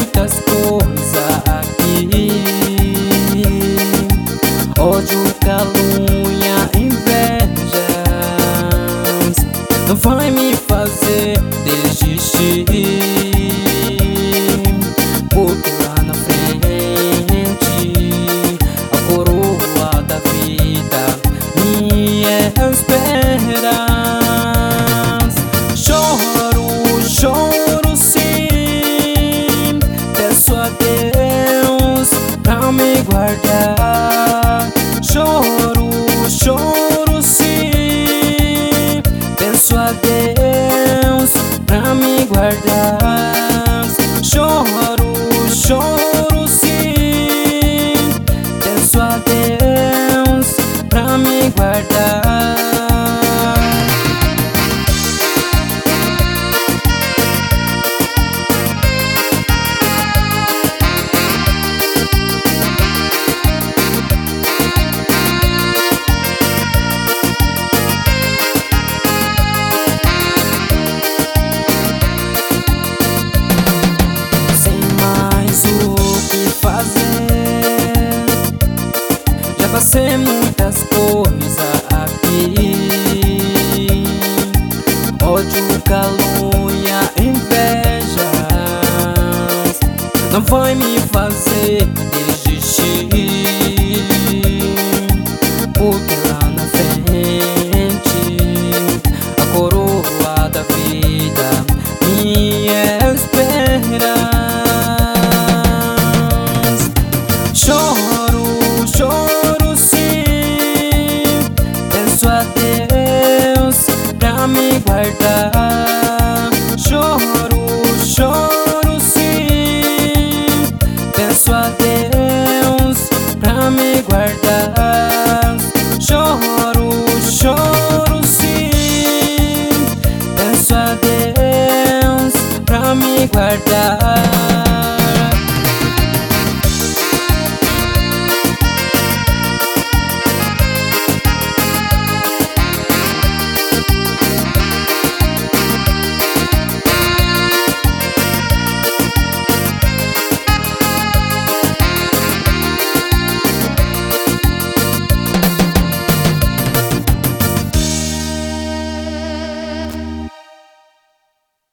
muitas coisas aqui: ódio, calúnia, invejas. Não vai me fazer desistir, porque lá na frente a coroa da vida me espera. Choro sim, peço a Deus pra me guardar. Choro sim, peço a Deus pra me guardar. Choro sim, peço a Deus pra me guardar. Passei muitas coisas aqui: ódio, calúnia, invejas. Não vai me fazer desistir,